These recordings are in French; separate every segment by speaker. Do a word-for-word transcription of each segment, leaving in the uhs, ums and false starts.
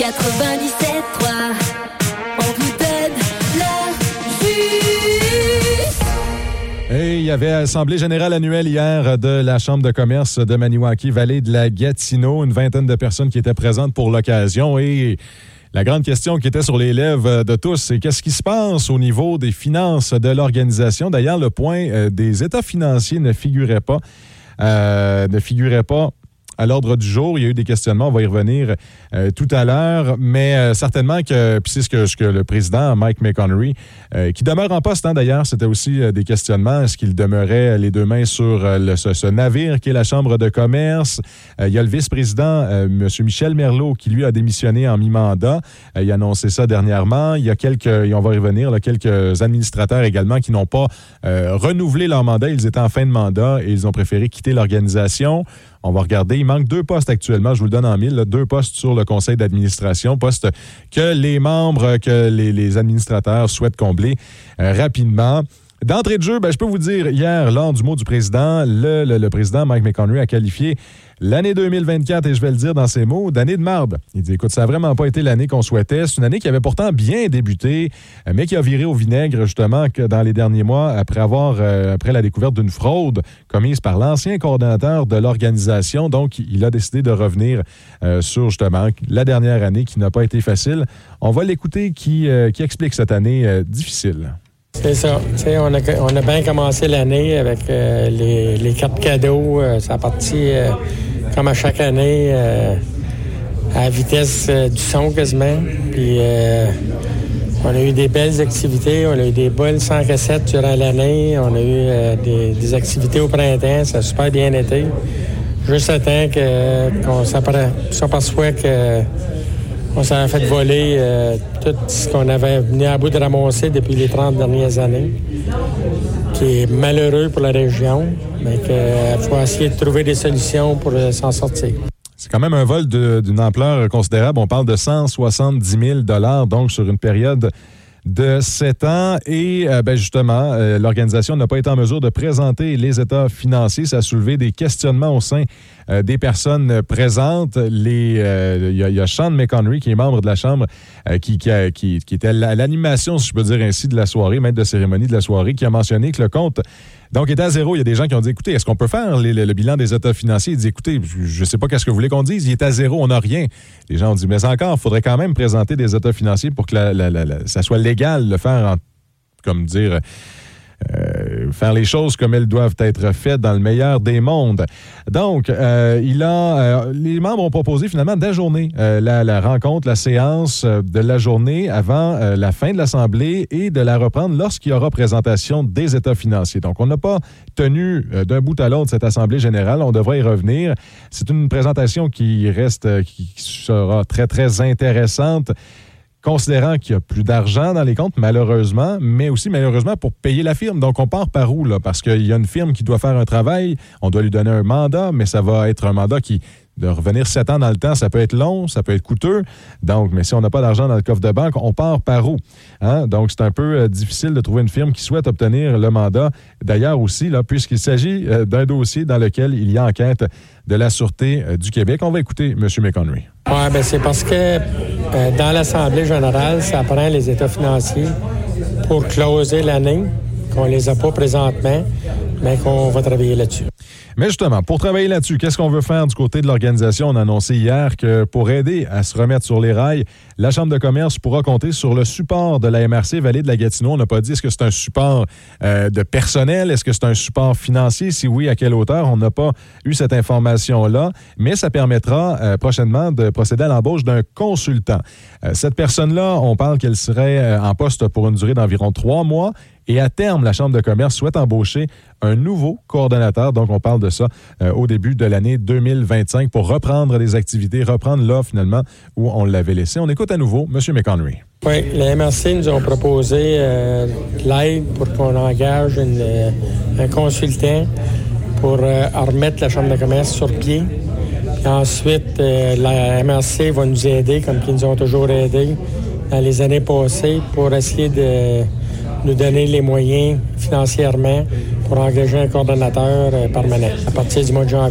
Speaker 1: quatre-vingt-dix-sept trois, on vous donne le juste.
Speaker 2: Et il y avait Assemblée générale annuelle hier de la Chambre de commerce de Maniwaki, vallée de la Gatineau. Une vingtaine de personnes qui étaient présentes pour l'occasion. Et la grande question qui était sur les lèvres de tous, c'est qu'est-ce qui se passe au niveau des finances de l'organisation? D'ailleurs, le point des états financiers ne figurait pas, euh, ne figurait pas à l'ordre du jour. Il y a eu des questionnements, on va y revenir euh, tout à l'heure, mais euh, certainement que, puis c'est ce que, ce que le président Mike McHenry, euh, qui demeure en poste hein, d'ailleurs, c'était aussi euh, des questionnements, est-ce qu'il demeurait les deux mains sur euh, le, ce, ce navire qui est la Chambre de commerce? Euh, il y a le vice-président, euh, M. Michel Merlot, qui lui a démissionné en mi-mandat. Euh, il a annoncé ça dernièrement. Il y a quelques, et on va y revenir, là, quelques administrateurs également qui n'ont pas euh, renouvelé leur mandat. Ils étaient en fin de mandat et ils ont préféré quitter l'organisation. On va regarder. Il manque deux postes actuellement. Je vous le donne en mille. Là, deux postes sur le conseil d'administration. Postes que les membres, que les, les administrateurs souhaitent combler euh, rapidement. D'entrée de jeu, ben, je peux vous dire, hier, lors du mot du président, le, le, le président Mike McHenry a qualifié l'année deux mille vingt-quatre, et je vais le dire dans ses mots, d'année de marde. Il dit, écoute, ça n'a vraiment pas été l'année qu'on souhaitait. C'est une année qui avait pourtant bien débuté, mais qui a viré au vinaigre, justement, que dans les derniers mois, après avoir, euh, après la découverte d'une fraude commise par l'ancien coordonnateur de l'organisation. Donc, il a décidé de revenir euh, sur, justement, la dernière année qui n'a pas été facile. On va l'écouter qui, euh, qui explique cette année euh, difficile.
Speaker 3: C'est ça. T'sais, on, a, on a bien commencé l'année avec euh, les, les cartes cadeaux. Euh, ça a parti euh, comme à chaque année euh, à la vitesse euh, du son quasiment. Puis euh, on a eu des belles activités. On a eu des belles cent cassettes durant l'année. On a eu euh, des, des activités au printemps. Ça a super bien été. Juste à temps que, qu'on s'aperçoit que on s'en a fait voler euh, tout ce qu'on avait venu à bout de ramasser depuis les trente dernières années, qui est malheureux pour la région, mais qu'il faut essayer de trouver des solutions pour euh, s'en sortir.
Speaker 2: C'est quand même un vol de, d'une ampleur considérable. On parle de cent soixante-dix mille dollars, donc sur une période de sept ans. Et euh, ben justement, euh, l'organisation n'a pas été en mesure de présenter les états financiers. Ça a soulevé des questionnements au sein euh, des personnes présentes. Les, euh, il y a, il y a Sean McHenry, qui est membre de la Chambre, euh, qui, qui, a, qui, qui était à l'animation, si je peux dire ainsi, de la soirée, maître de cérémonie de la soirée, qui a mentionné que le compte donc était à zéro. Il y a des gens qui ont dit, écoutez, est-ce qu'on peut faire les, le, le bilan des états financiers? Il dit, écoutez, je ne sais pas qu'est-ce que vous voulez qu'on dise. Il est à zéro, on n'a rien. Les gens ont dit, mais encore, il faudrait quand même présenter des états financiers pour que la, la, la, la, ça soit légal de le faire, en, comme dire, euh, faire les choses comme elles doivent être faites dans le meilleur des mondes. Donc, euh, il a, euh, les membres ont proposé finalement d'ajourner euh, la, la rencontre, la séance euh, de la journée avant euh, la fin de l'Assemblée et de la reprendre lorsqu'il y aura présentation des états financiers. Donc, on n'a pas tenu euh, d'un bout à l'autre cette Assemblée générale. On devrait y revenir. C'est une présentation qui reste, euh, qui sera très, très intéressante, considérant qu'il y a plus d'argent dans les comptes, malheureusement, mais aussi malheureusement pour payer la firme. Donc, on part par où, là? Parce qu'il y a une firme qui doit faire un travail, on doit lui donner un mandat, mais ça va être un mandat qui, de revenir sept ans dans le temps, ça peut être long, ça peut être coûteux. Donc, mais si on n'a pas d'argent dans le coffre de banque, on part par où? Hein? Donc, c'est un peu euh, difficile de trouver une firme qui souhaite obtenir le mandat. D'ailleurs aussi, là, puisqu'il s'agit euh, d'un dossier dans lequel il y a enquête de la Sûreté euh, du Québec. On va écouter M. McHenry.
Speaker 3: Oui, bien, c'est parce que euh, dans l'Assemblée générale, ça prend les états financiers pour closer l'année, qu'on les a pas présentement, mais qu'on va travailler là-dessus.
Speaker 2: Mais justement, pour travailler là-dessus, qu'est-ce qu'on veut faire du côté de l'organisation? On a annoncé hier que pour aider à se remettre sur les rails, la Chambre de commerce pourra compter sur le support de la M R C Vallée de la Gatineau. On n'a pas dit est-ce que c'est un support euh, de personnel, est-ce que c'est un support financier? Si oui, à quelle hauteur? On n'a pas eu cette information-là, mais ça permettra euh, prochainement de procéder à l'embauche d'un consultant. Euh, cette personne-là, on parle qu'elle serait euh, en poste pour une durée d'environ trois mois. Et à terme, la Chambre de commerce souhaite embaucher un nouveau coordonnateur. Donc, on parle de ça euh, au début de l'année deux mille vingt-cinq pour reprendre les activités, reprendre là, finalement, où on l'avait laissé. On écoute à nouveau M. McHenry.
Speaker 3: Oui, les M R C nous ont proposé euh, l'aide pour qu'on engage une, euh, un consultant pour euh, remettre la Chambre de commerce sur pied. Puis ensuite, euh, la M R C va nous aider, comme ils nous ont toujours aidés dans les années passées, pour essayer de nous donner les moyens financièrement pour engager un coordonnateur euh, permanent à partir du mois de janvier.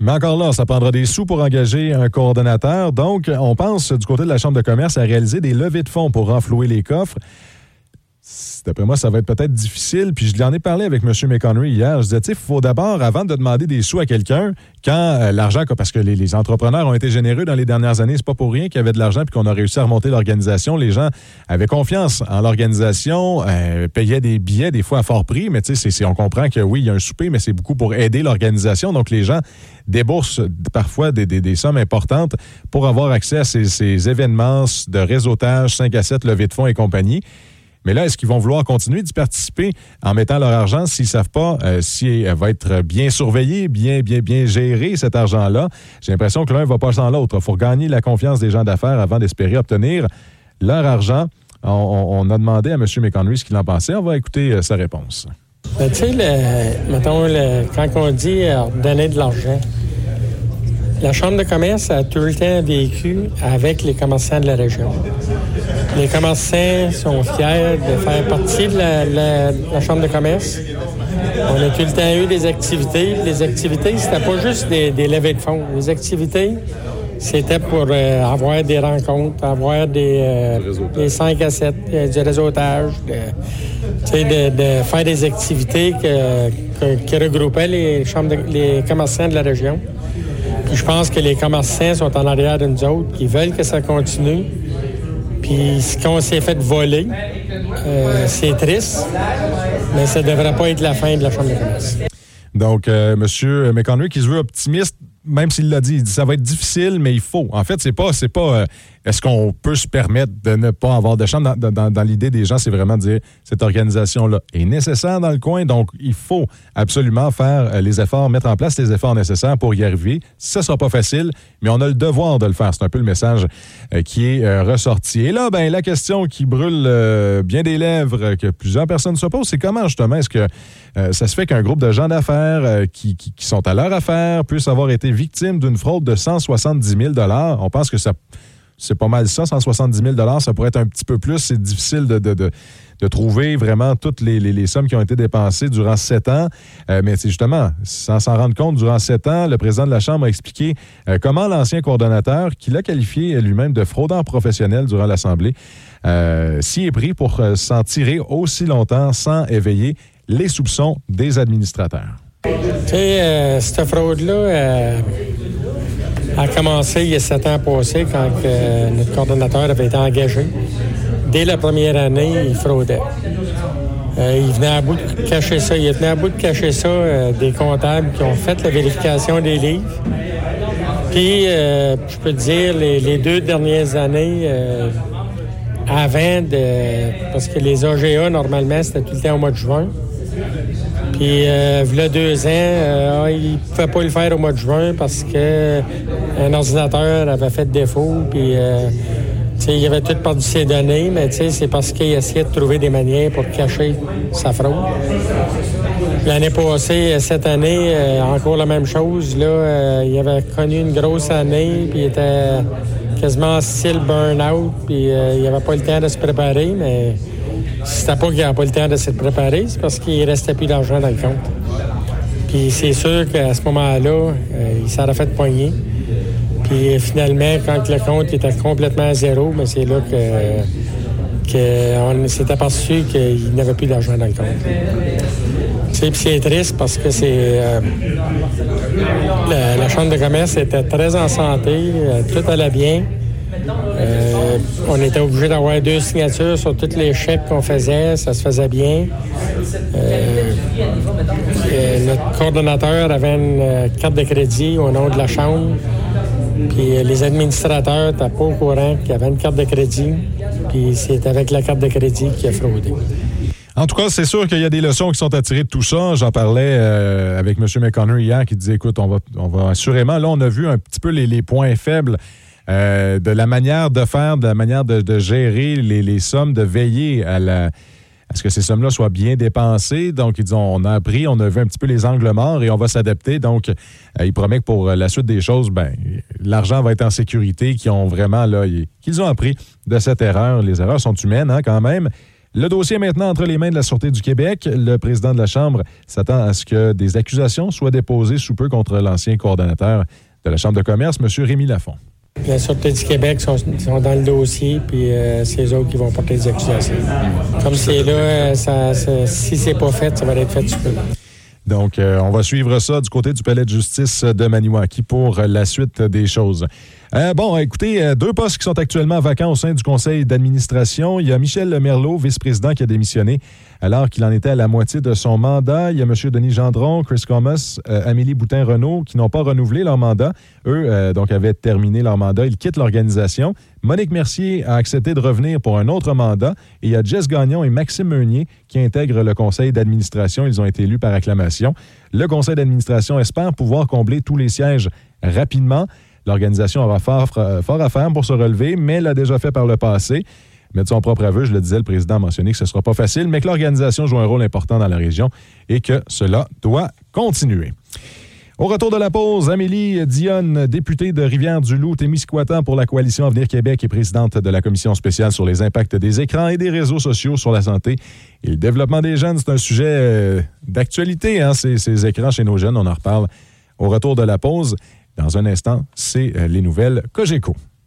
Speaker 2: Mais encore là, ça prendra des sous pour engager un coordonnateur. Donc, on pense du côté de la Chambre de commerce à réaliser des levées de fonds pour renflouer les coffres. D'après moi, ça va être peut-être difficile. Puis je lui en ai parlé avec M. McHenry hier. Je disais, tu sais, il faut d'abord, avant de demander des sous à quelqu'un, quand euh, l'argent, parce que les, les entrepreneurs ont été généreux dans les dernières années, c'est pas pour rien qu'il y avait de l'argent puis qu'on a réussi à remonter l'organisation. Les gens avaient confiance en l'organisation, euh, payaient des billets, des fois à fort prix, mais tu sais, c'est, c'est, on comprend que oui, il y a un souper, mais c'est beaucoup pour aider l'organisation. Donc, les gens déboursent parfois des, des, des sommes importantes pour avoir accès à ces, ces événements de réseautage, cinq à sept, levées de fonds et compagnie. Mais là, est-ce qu'ils vont vouloir continuer d'y participer en mettant leur argent s'ils ne savent pas euh, si elle va être bien surveillé, bien, bien, bien géré, cet argent-là? J'ai l'impression que l'un ne va pas sans l'autre. Il faut gagner la confiance des gens d'affaires avant d'espérer obtenir leur argent. On, on, on a demandé à M. McHenry ce qu'il en pensait. On va écouter euh, sa réponse.
Speaker 3: Ben, tu sais, le, mettons, le, quand on dit euh, donner de l'argent, la Chambre de commerce a tout le temps vécu avec les commerçants de la région. Les commerçants sont fiers de faire partie de la, la, la Chambre de commerce. On a tout le temps eu des activités. Les activités, c'était pas juste des, des levées de fonds. Les activités, c'était pour euh, avoir des rencontres, avoir des, euh, des cinq à sept, euh, du réseautage, de, de, de faire des activités que, que, qui regroupaient les, chambres de, les commerçants de la région. Puis je pense que les commerçants sont en arrière de nous autres, qui veulent que ça continue. Puis ce qu'on s'est fait voler, euh, c'est triste, mais ça ne devrait pas être la fin de la Chambre de commerce.
Speaker 2: Donc, euh, M. McHenry, qui se veut optimiste, même s'il l'a dit, il dit ça va être difficile, mais il faut. En fait, c'est pas, c'est pas euh, est-ce qu'on peut se permettre de ne pas avoir de chambre? Dans, dans, dans l'idée des gens, c'est vraiment de dire cette organisation-là est nécessaire dans le coin, donc il faut absolument faire euh, les efforts, mettre en place les efforts nécessaires pour y arriver. Ça sera pas facile, mais on a le devoir de le faire. C'est un peu le message euh, qui est euh, ressorti. Et là, ben la question qui brûle euh, bien des lèvres, que plusieurs personnes se posent, c'est comment justement est-ce que euh, ça se fait qu'un groupe de gens d'affaires euh, qui, qui, qui sont à leur affaire puissent avoir été victimes d'une fraude de cent soixante-dix mille dollars. On pense que ça, c'est pas mal ça, cent soixante-dix mille dollars. Ça pourrait être un petit peu plus. C'est difficile de, de, de, de trouver vraiment toutes les, les, les sommes qui ont été dépensées durant sept ans. Euh, mais c'est justement, sans s'en rendre compte, durant sept ans, le président de la Chambre a expliqué euh, comment l'ancien coordonnateur, qui l'a qualifié lui-même de fraudeur professionnel durant l'Assemblée, euh, s'y est pris pour euh, s'en tirer aussi longtemps sans éveiller les soupçons des administrateurs.
Speaker 3: Tu sais, euh, cette fraude-là euh, a commencé il y a sept ans passés quand euh, notre coordonnateur avait été engagé. Dès la première année, il fraudait. Euh, il venait à bout de cacher ça. Il venait à bout de cacher ça euh, des comptables qui ont fait la vérification des livres. Puis, euh, je peux te dire, les, les deux dernières années, euh, avant de... Parce que les A G A, normalement, c'était tout le temps au mois de juin. Puis, euh, il y a deux ans, euh, il ne pouvait pas le faire au mois de juin parce qu'un ordinateur avait fait défaut. Puis, euh, tu sais, il avait tout perdu ses données, mais tu sais, c'est parce qu'il essayait de trouver des manières pour cacher sa fraude. L'année passée, cette année, euh, encore la même chose. Là, euh, il avait connu une grosse année, puis il était quasiment en style burn-out, puis euh, il n'avait pas le temps de se préparer, mais... C'était pas qu'il n'avait pas le temps de se préparer, c'est parce qu'il restait plus d'argent dans le compte. Puis c'est sûr qu'à ce moment-là, euh, il s'en a fait poigner. Puis finalement, quand le compte était complètement à zéro, bien, c'est là que, que on s'est aperçu qu'il n'avait plus d'argent dans le compte. Puis c'est triste parce que c'est euh, la, la Chambre de commerce était très en santé, euh, tout allait bien. Euh, on était obligé d'avoir deux signatures sur tous les chèques qu'on faisait, ça se faisait bien. Euh, euh, notre coordonnateur avait une euh, carte de crédit au nom de la Chambre, puis euh, les administrateurs n'étaient pas au courant qu'il y avait une carte de crédit, puis c'est avec la carte de crédit qu'il a fraudé.
Speaker 2: En tout cas, c'est sûr qu'il y a des leçons qui sont à tirer de tout ça. J'en parlais euh, avec M. McHenry hier qui disait, écoute, on va, on va assurément, là, on a vu un petit peu les, les points faibles euh, de la manière de faire, de la manière de, de gérer les, les sommes, de veiller à, la, à ce que ces sommes-là soient bien dépensées. Donc, ils disent, on a appris, on a vu un petit peu les angles morts et on va s'adapter. Donc, euh, il promet que pour la suite des choses, ben, l'argent va être en sécurité, qu'ils ont vraiment, là, qu'ils ont appris de cette erreur. Les erreurs sont humaines, hein, quand même. Le dossier est maintenant entre les mains de la Sûreté du Québec. Le président de la Chambre s'attend à ce que des accusations soient déposées sous peu contre l'ancien coordonnateur de la Chambre de commerce, M. Rémi Lafont.
Speaker 3: La Sûreté du Québec sont, sont dans le dossier, puis euh, c'est eux autres qui vont porter des accusations. Comme c'est là, ça, ça, si c'est pas fait, ça va être fait sous peu.
Speaker 2: Donc, euh, on va suivre ça du côté du palais de justice de Maniwaki pour la suite des choses. Euh, bon, écoutez, euh, deux postes qui sont actuellement vacants au sein du conseil d'administration. Il y a Michel Merlot, vice-président, qui a démissionné alors qu'il en était à la moitié de son mandat. Il y a M. Denis Gendron, Chris Comas, euh, Amélie Boutin-Renaud qui n'ont pas renouvelé leur mandat. Eux, euh, donc, avaient terminé leur mandat. Ils quittent l'organisation. Monique Mercier a accepté de revenir pour un autre mandat. Et il y a Jess Gagnon et Maxime Meunier qui intègrent le conseil d'administration. Ils ont été élus par acclamation. Le conseil d'administration espère pouvoir combler tous les sièges rapidement. L'organisation aura fort, fort à faire pour se relever, mais l'a déjà fait par le passé. Mais de son propre aveu, je le disais, le président a mentionné que ce ne sera pas facile, mais que l'organisation joue un rôle important dans la région et que cela doit continuer. Au retour de la pause, Amélie Dionne, députée de Rivière-du-Loup, Témiscouata pour la Coalition Avenir Québec et présidente de la Commission spéciale sur les impacts des écrans et des réseaux sociaux sur la santé et le développement des jeunes. C'est un sujet euh, d'actualité, hein, ces, ces écrans chez nos jeunes. On en reparle au retour de la pause. Dans un instant, c'est les nouvelles Cogeco.